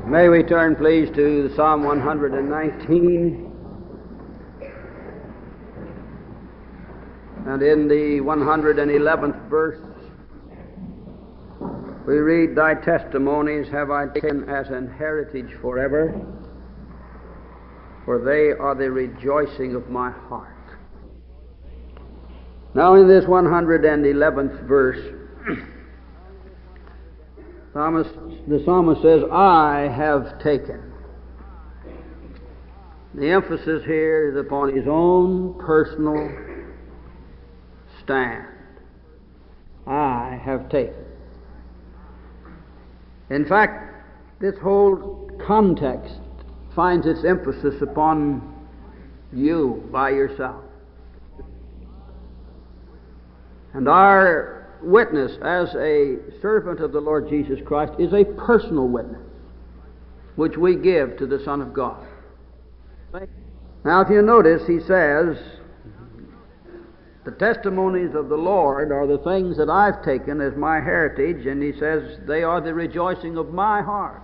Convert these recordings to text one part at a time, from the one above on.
May we turn, please, to Psalm 119. And in the 111th verse, we read, "Thy testimonies have I taken as an heritage forever, for they are the rejoicing of my heart." Now in this 111th verse, the psalmist says, "I have taken." The emphasis here is upon his own personal stand. I have taken. In fact, this whole context finds its emphasis upon you by yourself. And our witness as a servant of the Lord Jesus Christ is a personal witness, which we give to the Son of God. Now, if you notice, he says, the testimonies of the Lord are the things that I've taken as my heritage, and he says they are the rejoicing of my heart.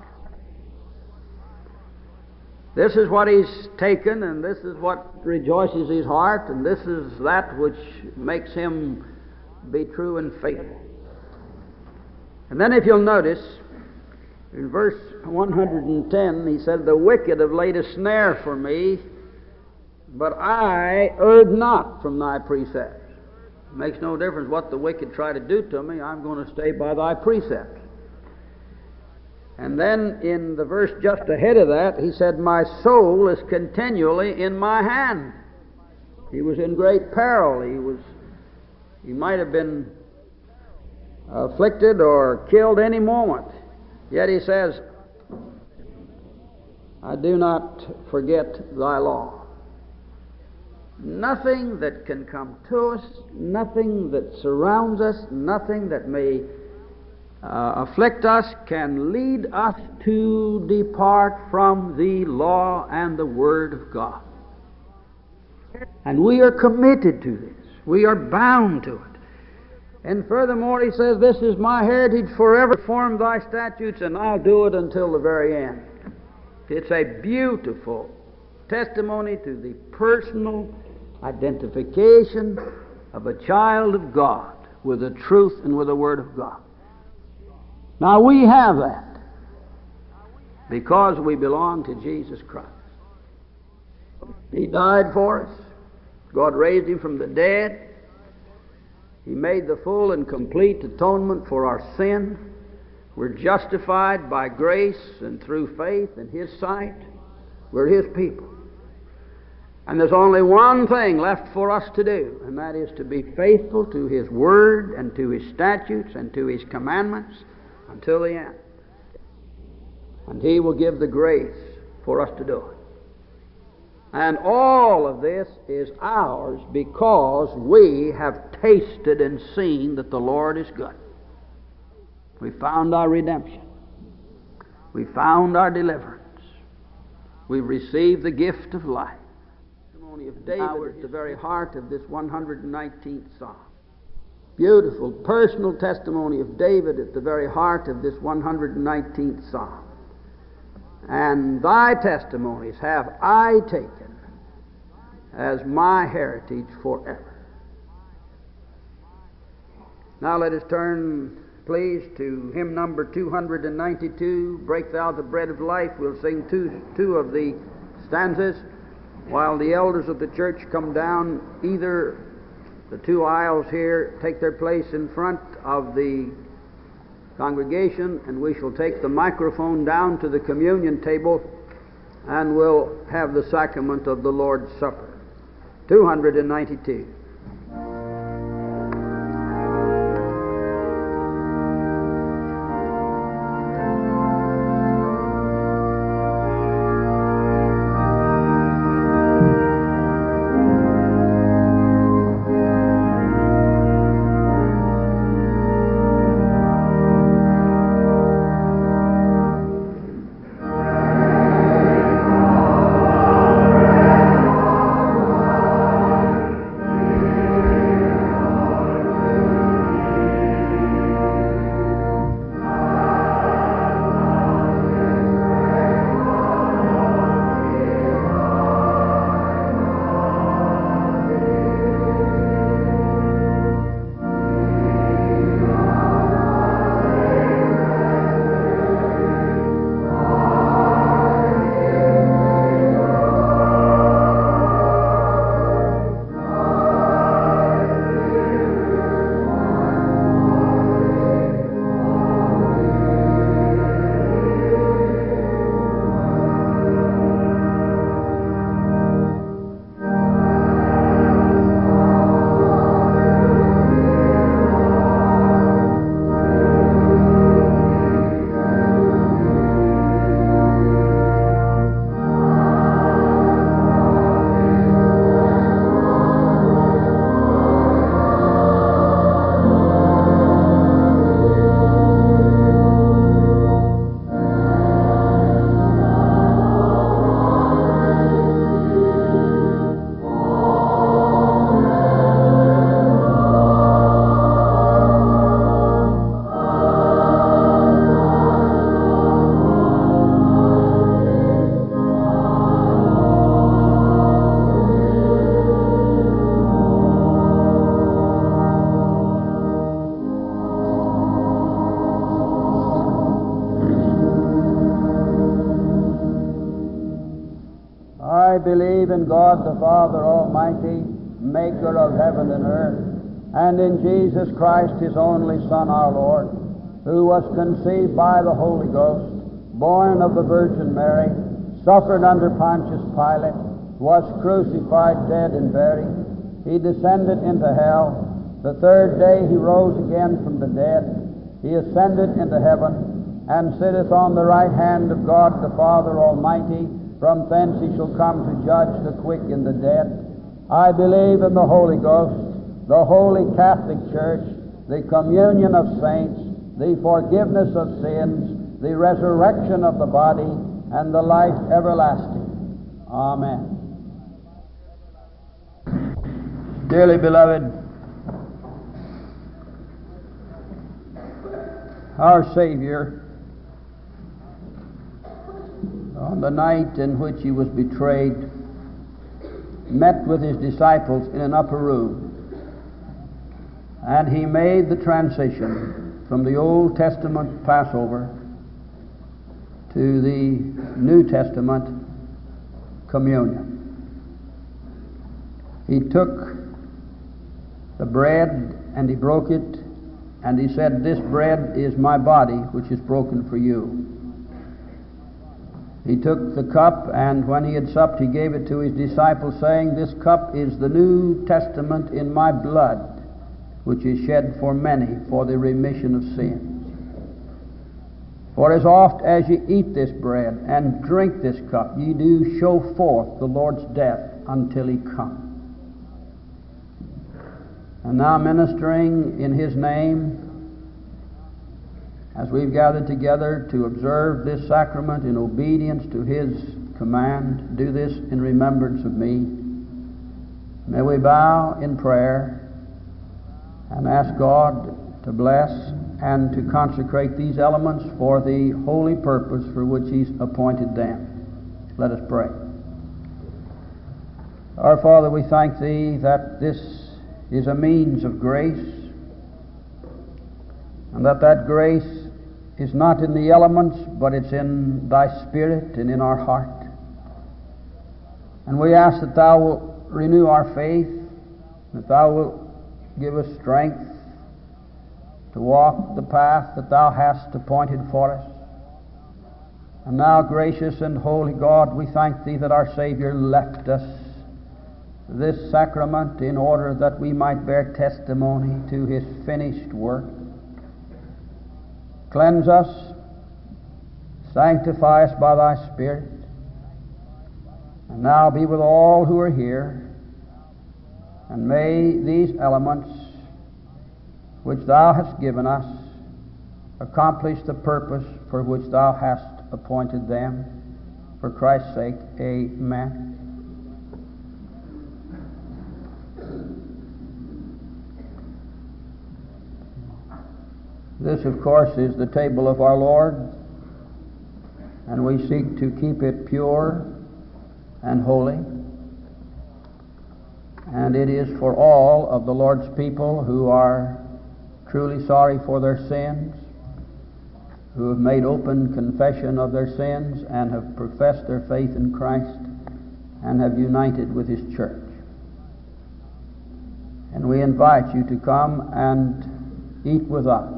This is what he's taken, and this is what rejoices his heart, and this is that which makes him be true and faithful. And then if you'll notice, in verse 110, he said, "The wicked have laid a snare for me, but I erred not from thy precepts." It makes no difference what the wicked try to do to me, I'm going to stay by thy precepts. And then in the verse just ahead of that, he said, "My soul is continually in my hand." He was in great peril. He might have been afflicted or killed any moment. Yet he says, "I do not forget thy law." Nothing that can come to us, nothing that surrounds us, nothing that may afflict us can lead us to depart from the law and the Word of God. And we are committed to this. We are bound to it. And furthermore, he says, "This is my heritage forever, perform thy statutes, and I'll do it until the very end." It's a beautiful testimony to the personal identification of a child of God with the truth and with the Word of God. Now we have that because we belong to Jesus Christ. He died for us. God raised him from the dead. He made the full and complete atonement for our sin. We're justified by grace and through faith in His sight. We're His people. And there's only one thing left for us to do, and that is to be faithful to His Word and to His statutes and to His commandments until the end. And He will give the grace for us to do it. And all of this is ours because we have tasted and seen that the Lord is good. We found our redemption. We found our deliverance. We've received the gift of life. The testimony of David at the very heart of this 119th Psalm. Beautiful personal testimony of David at the very heart of this 119th Psalm. "And thy testimonies have I taken as my heritage forever." Now let us turn, please, to hymn number 292, "Break Thou the Bread of Life." We'll sing two of the stanzas while the elders of the church come down either the two aisles here, take their place in front of the congregation, and we shall take the microphone down to the communion table and we'll have the sacrament of the Lord's Supper. 292. I believe in God the Father Almighty, maker of heaven and earth, and in Jesus Christ, his only Son, our Lord, who was conceived by the Holy Ghost, born of the Virgin Mary, suffered under Pontius Pilate, was crucified, dead, and buried. He descended into hell. The third day he rose again from the dead. He ascended into heaven, and sitteth on the right hand of God the Father Almighty. From thence he shall come to judge the quick and the dead. I believe in the Holy Ghost, the Holy Catholic Church, the communion of saints, the forgiveness of sins, the resurrection of the body, and the life everlasting. Amen. Dearly beloved, our Savior, on the night in which he was betrayed, met with his disciples in an upper room, and he made the transition from the Old Testament Passover to the New Testament communion. He took the bread and he broke it, and he said, "This bread is my body, which is broken for you." He took the cup, and when he had supped, he gave it to his disciples, saying, "This cup is the New Testament in my blood, which is shed for many for the remission of sins. For as oft as ye eat this bread and drink this cup, ye do show forth the Lord's death until he come." And now, ministering in his name, as we've gathered together to observe this sacrament in obedience to his command, "Do this in remembrance of me," may we bow in prayer and ask God to bless and to consecrate these elements for the holy purpose for which he's appointed them. Let us pray. Our Father, we thank thee that this is a means of grace, and that grace is not in the elements, but it's in thy Spirit and in our heart. And we ask that thou wilt renew our faith, that thou wilt give us strength to walk the path that thou hast appointed for us. And now, gracious and holy God, we thank thee that our Savior left us this sacrament in order that we might bear testimony to his finished work. Cleanse us, sanctify us by thy Spirit, and now be with all who are here, and may these elements which thou hast given us accomplish the purpose for which thou hast appointed them. For Christ's sake, amen. This, of course, is the table of our Lord, and we seek to keep it pure and holy. And it is for all of the Lord's people who are truly sorry for their sins, who have made open confession of their sins and have professed their faith in Christ and have united with his church. And we invite you to come and eat with us.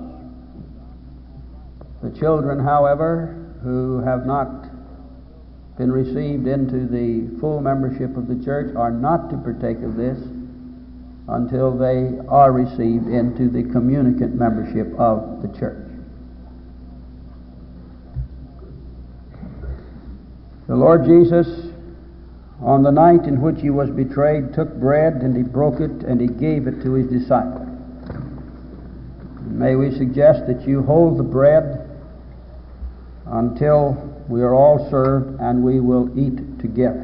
The children, however, who have not been received into the full membership of the church are not to partake of this until they are received into the communicant membership of the church. The Lord Jesus, on the night in which he was betrayed, took bread and he broke it and he gave it to his disciples. May we suggest that you hold the bread until we are all served and we will eat together.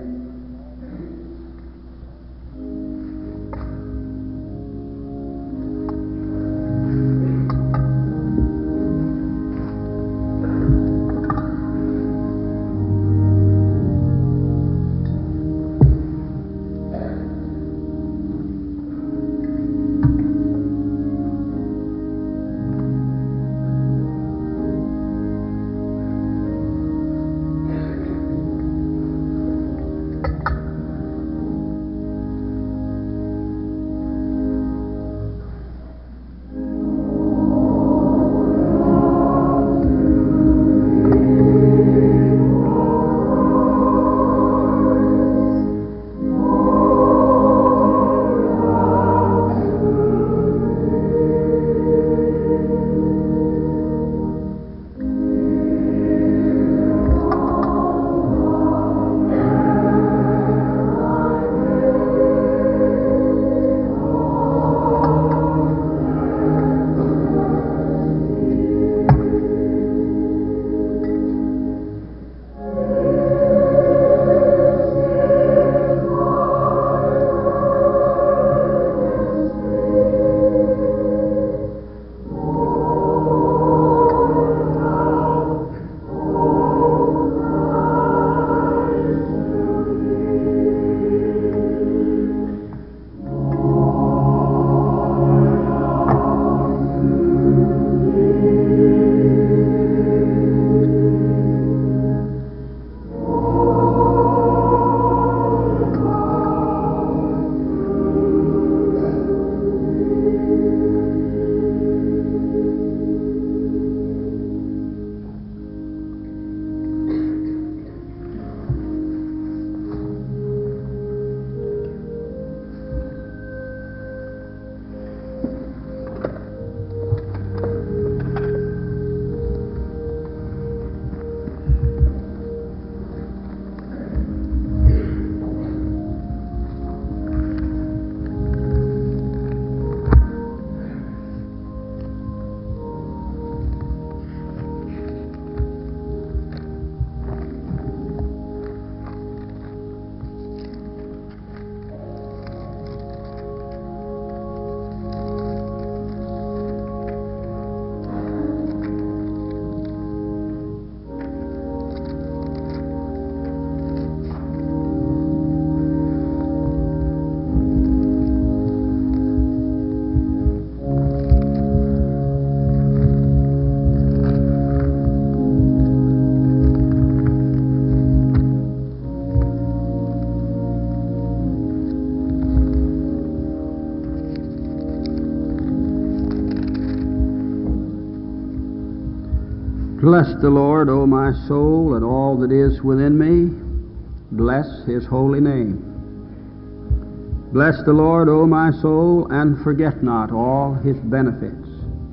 Bless the Lord, O my soul, and all that is within me. Bless his holy name. Bless the Lord, O my soul, and forget not all his benefits,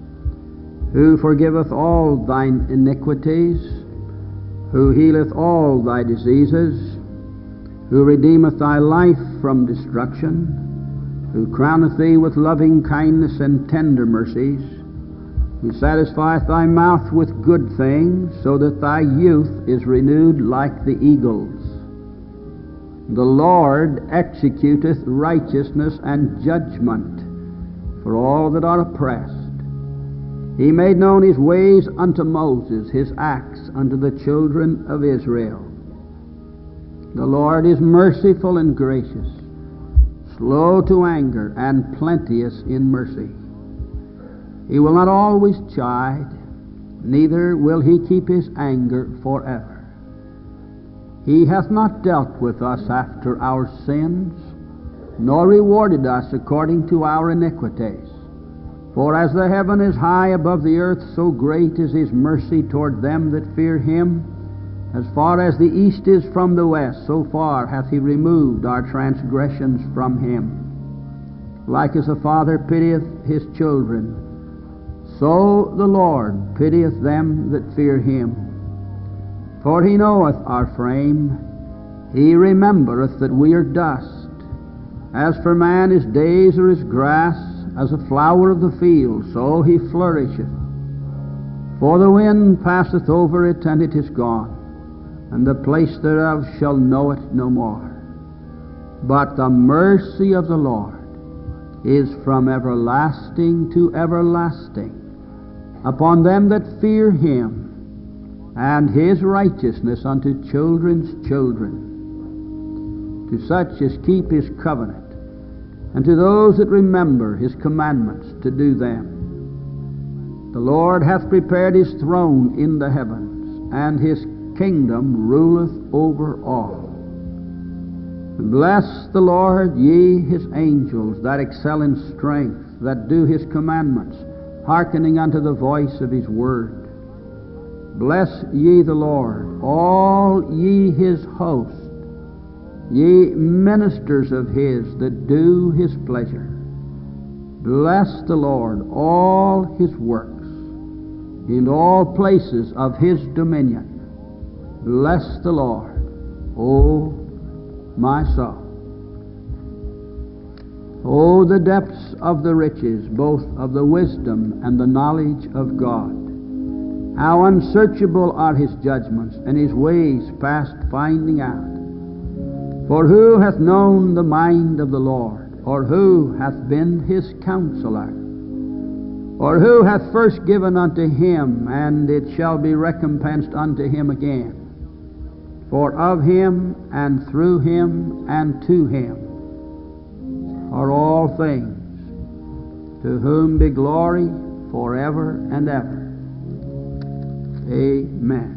who forgiveth all thine iniquities, who healeth all thy diseases, who redeemeth thy life from destruction, who crowneth thee with loving kindness and tender mercies, who satisfieth thy mouth with good things, so that thy youth is renewed like the eagles. The Lord executeth righteousness and judgment for all that are oppressed. He made known his ways unto Moses, his acts unto the children of Israel. The Lord is merciful and gracious, slow to anger, and plenteous in mercy. He will not always chide, neither will he keep his anger forever. He hath not dealt with us after our sins, nor rewarded us according to our iniquities. For as the heaven is high above the earth, so great is his mercy toward them that fear him. As far as the east is from the west, so far hath he removed our transgressions from him. Like as a father pitieth his children, so the Lord pitieth them that fear him. For he knoweth our frame, he remembereth that we are dust. As for man, his days are as grass, as a flower of the field, so he flourisheth. For the wind passeth over it, and it is gone, and the place thereof shall know it no more. But the mercy of the Lord is from everlasting to everlasting upon them that fear him, and his righteousness unto children's children, to such as keep his covenant, and to those that remember his commandments to do them. The Lord hath prepared his throne in the heavens, and his kingdom ruleth over all. Bless the Lord, ye his angels, that excel in strength, that do his commandments, hearkening unto the voice of his word. Bless ye the Lord, all ye his host, ye ministers of his that do his pleasure. Bless the Lord, all his works, in all places of his dominion. Bless the Lord, O my soul. O the depths of the riches, both of the wisdom and the knowledge of God! How unsearchable are his judgments, and his ways past finding out. For who hath known the mind of the Lord? Or who hath been his counselor? Or who hath first given unto him, and it shall be recompensed unto him again? For of him, and through him, and to him are all things, to whom be glory forever and ever. Amen.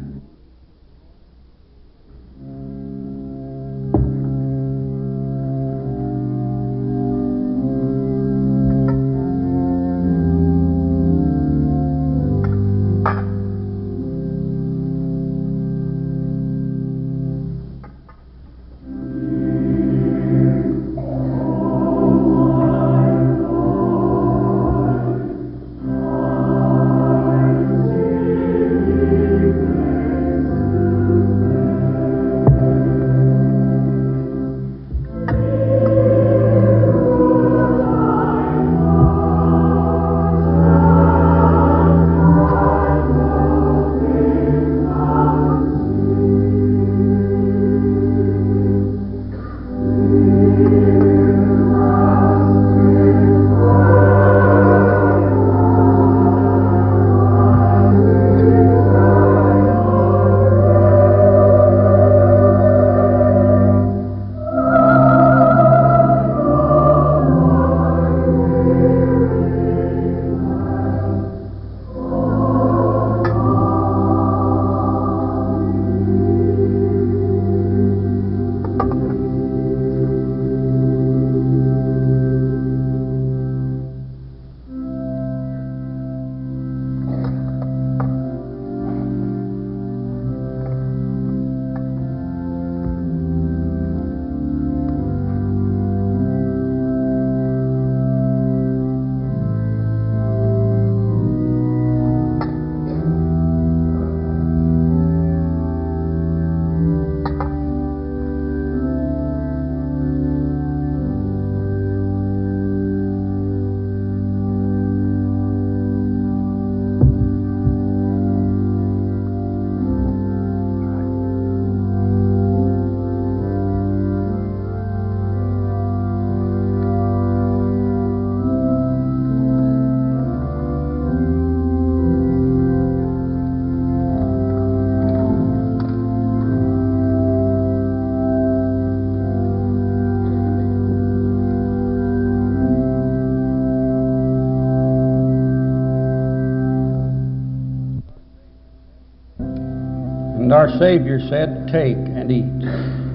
And our Savior said, "Take and eat."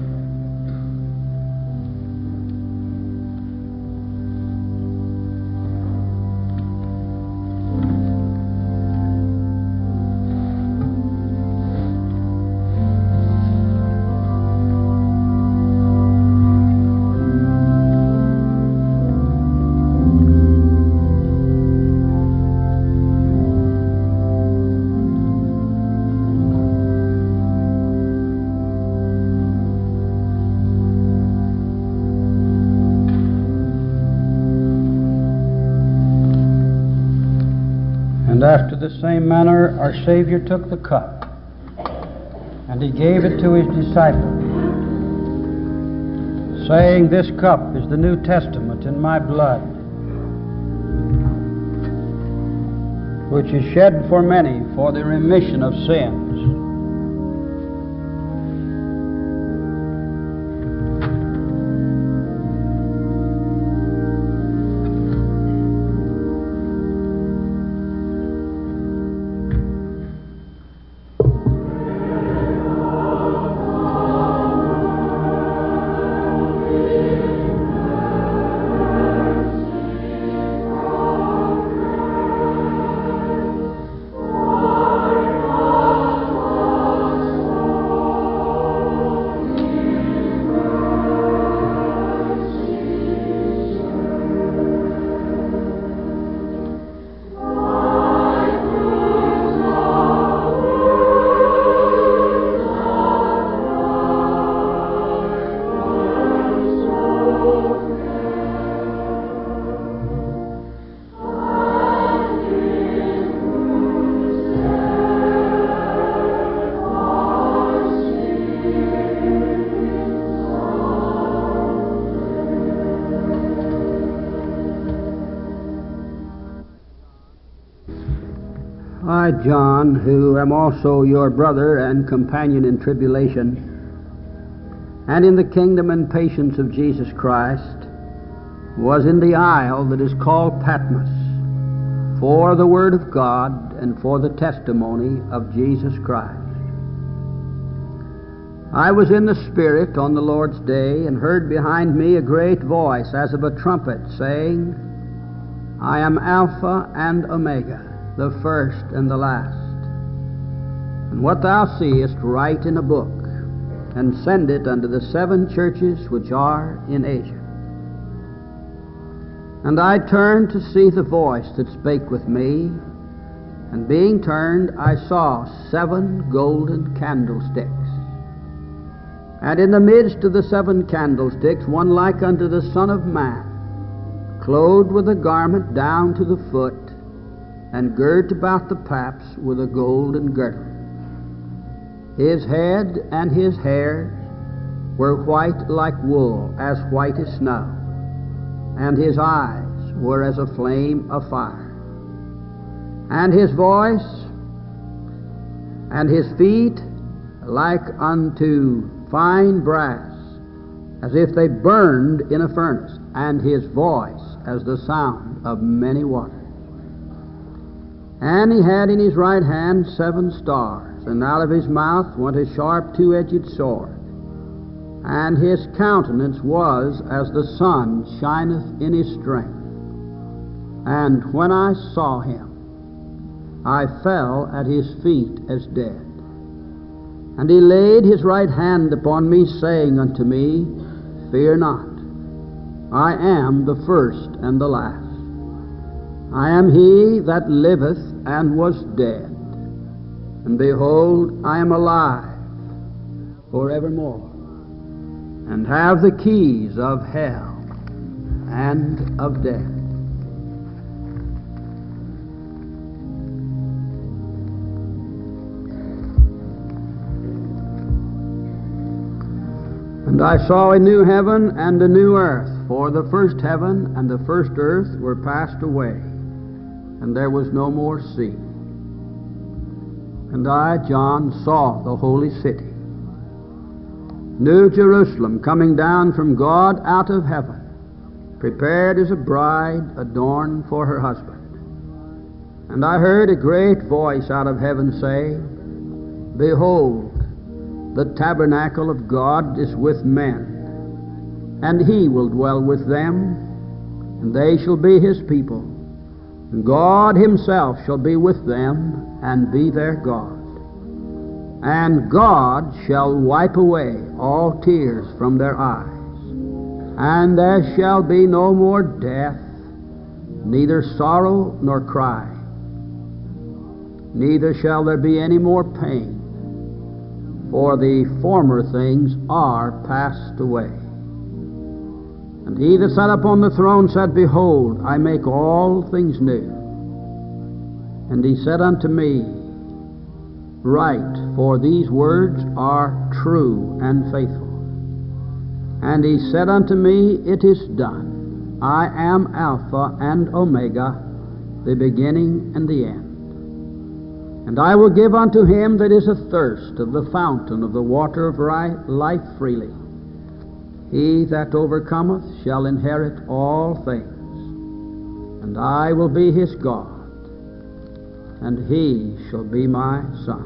And after the same manner our Savior took the cup, and He gave it to His disciples, saying, "This cup is the New Testament in my blood, which is shed for many for the remission of sins. I, John, who am also your brother and companion in tribulation, and in the kingdom and patience of Jesus Christ, was in the isle that is called Patmos, for the word of God and for the testimony of Jesus Christ. I was in the Spirit on the Lord's day, and heard behind me a great voice as of a trumpet, saying, I am Alpha and Omega, the first and the last. And what thou seest write in a book, and send it unto the 7 churches which are in Asia. And I turned to see the voice that spake with me, and being turned, I saw 7 golden candlesticks. And in the midst of the 7 candlesticks, one like unto the Son of Man, clothed with a garment down to the foot, and girt about the paps with a golden girdle. His head and his hairs were white like wool, as white as snow, and his eyes were as a flame of fire. And his voice and his feet like unto fine brass, as if they burned in a furnace, and his voice as the sound of many waters. And he had in his right hand 7 stars, and out of his mouth went a sharp 2-edged sword. And his countenance was as the sun shineth in his strength. And when I saw him, I fell at his feet as dead. And he laid his right hand upon me, saying unto me, Fear not, I am the first and the last. I am he that liveth and was dead, and behold, I am alive forevermore, and have the keys of hell and of death. And I saw a new heaven and a new earth, for the first heaven and the first earth were passed away, and there was no more sea. And I, John, saw the holy city, New Jerusalem, coming down from God out of heaven, prepared as a bride adorned for her husband. And I heard a great voice out of heaven say, Behold, The tabernacle of God is with men, and he will dwell with them, and they shall be his people. And God himself shall be with them, and be their God. And God shall wipe away all tears from their eyes. And there shall be no more death, neither sorrow nor cry. Neither shall there be any more pain, for the former things are passed away. And he that sat upon the throne said, Behold, I make all things new. And he said unto me, Write, for these words are true and faithful. And he said unto me, It is done. I am Alpha and Omega, the beginning and the end. And I will give unto him that is athirst of the fountain of the water of life freely. He that overcometh shall inherit all things, and I will be his God, and he shall be my son.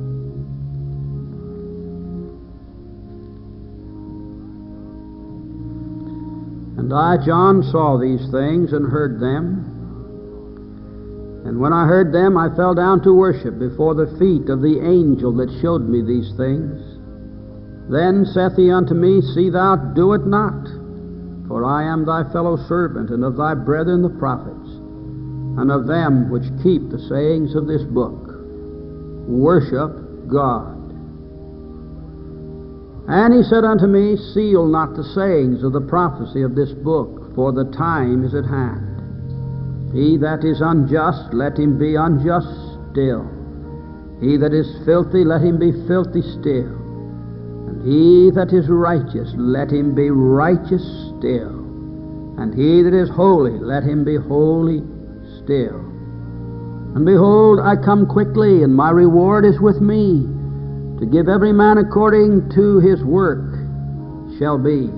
And I, John, saw these things and heard them. And when I heard them, I fell down to worship before the feet of the angel that showed me these things. Then saith he unto me, See thou do it not, for I am thy fellow servant, and of thy brethren the prophets, and of them which keep the sayings of this book. Worship God. And he said unto me, Seal not the sayings of the prophecy of this book, for the time is at hand. He that is unjust, let him be unjust still. He that is filthy, let him be filthy still. And he that is righteous, let him be righteous still. And he that is holy, let him be holy still. And behold, I come quickly, and my reward is with me, to give every man according to his work shall be.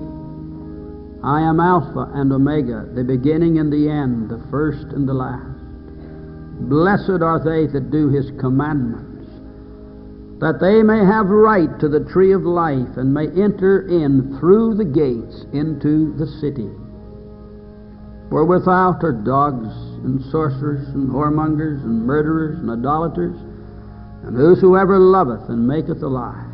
I am Alpha and Omega, the beginning and the end, the first and the last. Blessed are they that do his commandments, that they may have right to the tree of life, and may enter in through the gates into the city. For without are dogs, and sorcerers, and whoremongers, and murderers, and idolaters, and whosoever loveth and maketh a lie.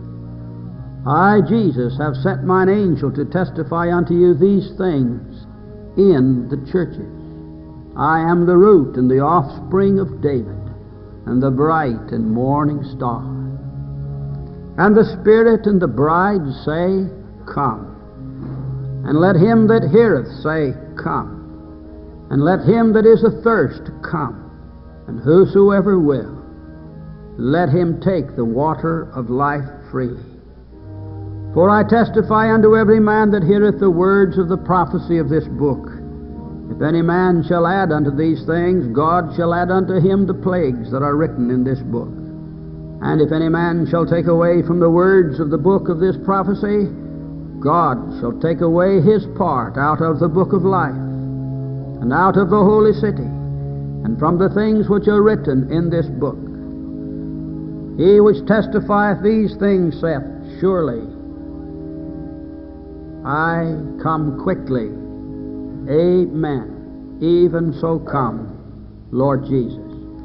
I, Jesus, have sent mine angel to testify unto you these things in the churches. I am the root and the offspring of David, and the bright and morning star. And the Spirit and the bride say, Come. And let him that heareth say, Come. And let him that is athirst come. And whosoever will, let him take the water of life freely. For I testify unto every man that heareth the words of the prophecy of this book. If any man shall add unto these things, God shall add unto him the plagues that are written in this book. And if any man shall take away from the words of the book of this prophecy, God shall take away his part out of the book of life, and out of the holy city, and from the things which are written in this book. He which testifieth these things saith, Surely I come quickly. Amen. Even so come, Lord Jesus.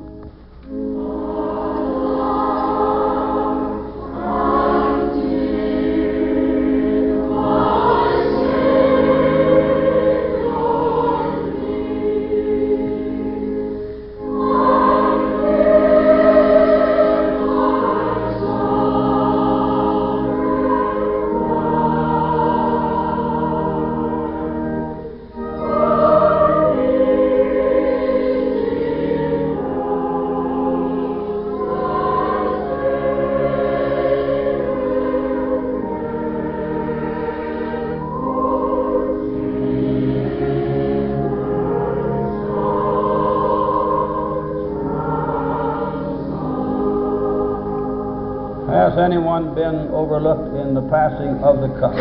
Has anyone been overlooked in the passing of the cup?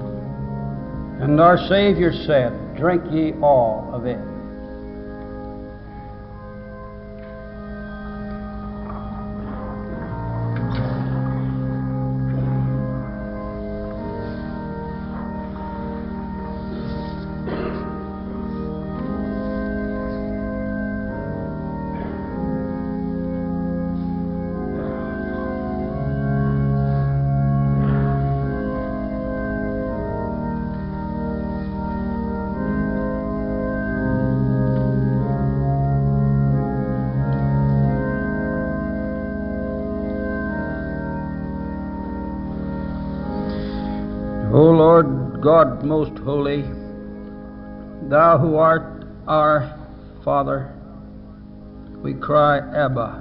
And our Savior said, Drink ye all of it. God most holy, Thou who art our Father, we cry, Abba.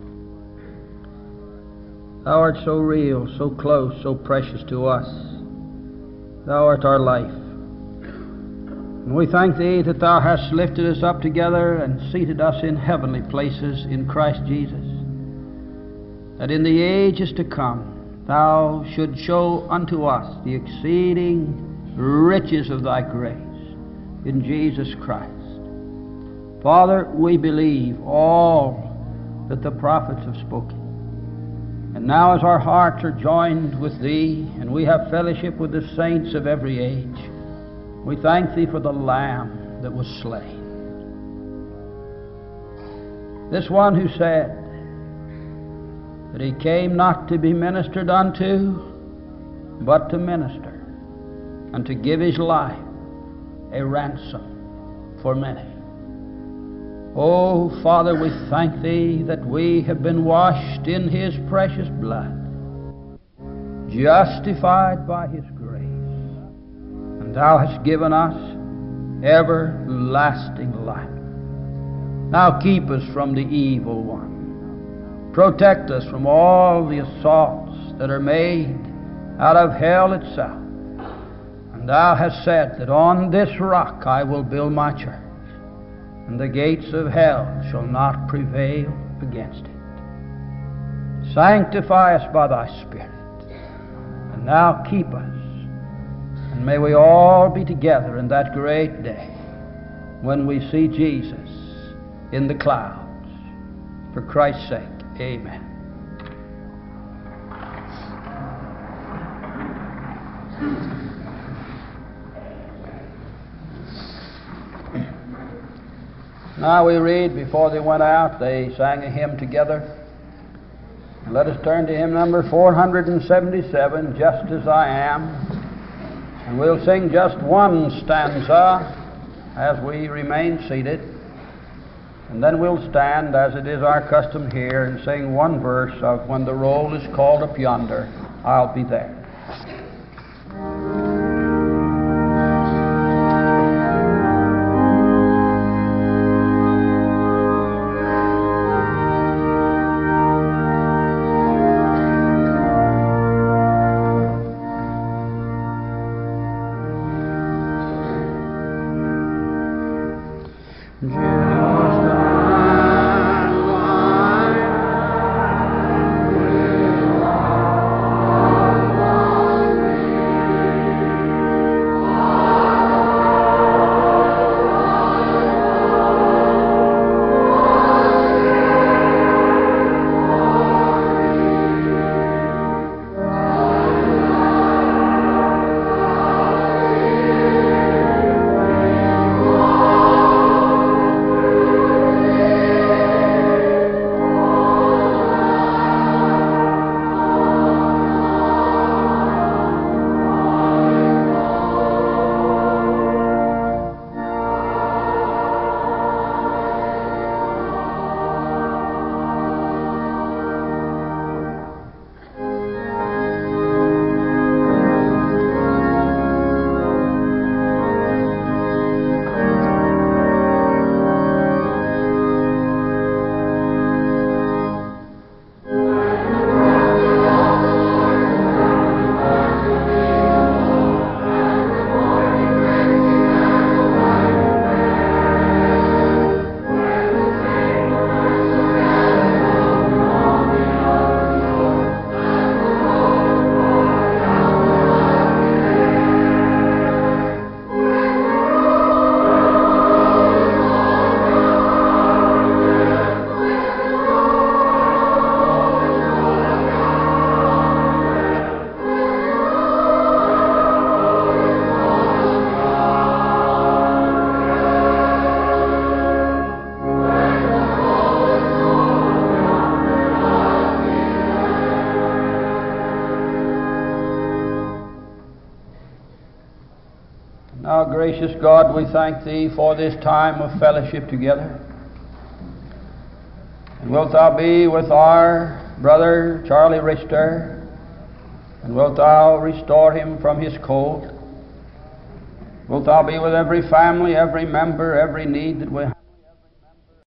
Thou art so real, so close, so precious to us. Thou art our life. And we thank Thee that Thou hast lifted us up together and seated us in heavenly places in Christ Jesus, that in the ages to come Thou should show unto us the exceeding riches of Thy grace in Jesus Christ. Father, we believe all that the prophets have spoken. And now as our hearts are joined with Thee and we have fellowship with the saints of every age, we thank Thee for the Lamb that was slain. This one who said that He came not to be ministered unto, but to minister, and to give His life a ransom for many. Oh, Father, we thank Thee that we have been washed in His precious blood, justified by His grace, and Thou hast given us everlasting life. Now keep us from the evil one. Protect us from all the assaults that are made out of hell itself. And Thou hast said that on this rock I will build my church, and the gates of hell shall not prevail against it. Sanctify us by Thy Spirit, and now keep us, and may we all be together in that great day when we see Jesus in the clouds. For Christ's sake, amen. Now we read, before they went out, they sang a hymn together. Let us turn to hymn number 477, Just As I Am. And we'll sing just one stanza as we remain seated. And then we'll stand, as it is our custom here, and sing one verse of When the Roll is Called Up Yonder, I'll Be There. Now, gracious God, we thank Thee for this time of fellowship together. And wilt Thou be with our brother Charlie Richter, and wilt Thou restore him from his cold. Wilt Thou be with every family, every member, every need that we have?